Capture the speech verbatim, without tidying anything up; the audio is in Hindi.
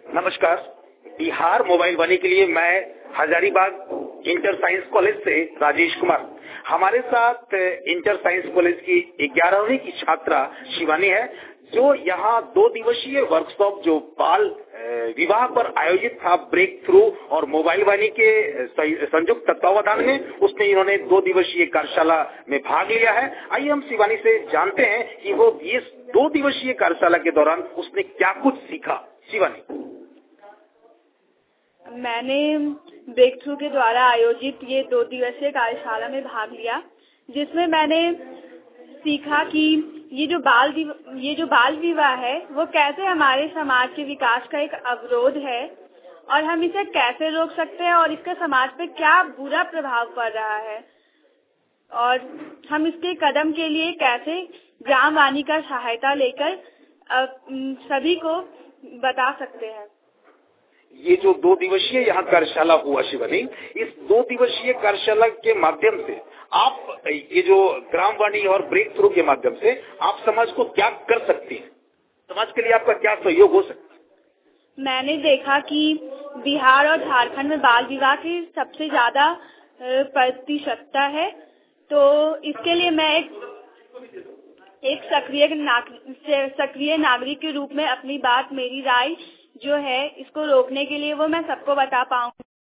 नमस्कार। बिहार मोबाइल वाणी के लिए मैं हजारीबाग इंटर साइंस कॉलेज से राजेश कुमार। हमारे साथ इंटर साइंस कॉलेज की ग्यारहवीं की छात्रा शिवानी है, जो यहाँ दो दिवसीय वर्कशॉप जो बाल विवाह पर आयोजित था ब्रेक थ्रू और मोबाइल वाणी के संयुक्त तत्वावधान में, उसमें इन्होंने दो दिवसीय कार्यशाला में भाग लिया है। आइए हम शिवानी से जानते हैं कि वो इस दो दिवसीय कार्यशाला के दौरान उसने क्या कुछ सीखा। शिवानी, मैंने ब्रेक थ्रू के द्वारा आयोजित ये दो दिवसीय कार्यशाला में भाग लिया, जिसमें मैंने सीखा कि ये जो बाल ये जो बाल विवाह है वो कैसे हमारे समाज के विकास का एक अवरोध है और हम इसे कैसे रोक सकते हैं और इसका समाज पे क्या बुरा प्रभाव पड़ रहा है और हम इसके कदम के लिए कैसे ग्राम वाणी का सहायता लेकर सभी को बता सकते हैं। ये जो दो दिवसीय यहाँ कार्यशाला हुआ शिवानी, इस दो दिवसीय कार्यशाला के माध्यम से आप ये जो ग्राम वाणी और ब्रेक थ्रू के माध्यम से आप समाज को क्या कर सकती हैं, समाज के लिए आपका क्या सहयोग हो सकता है? मैंने देखा कि बिहार और झारखंड में बाल विवाह की सबसे ज्यादा प्रतिशतता है, तो इसके लिए मैं एक एक सक्रिय सक्रिय नागरिक के रूप में अपनी बात, मेरी राय जो है इसको रोकने के लिए वो मैं सबको बता पाऊँ।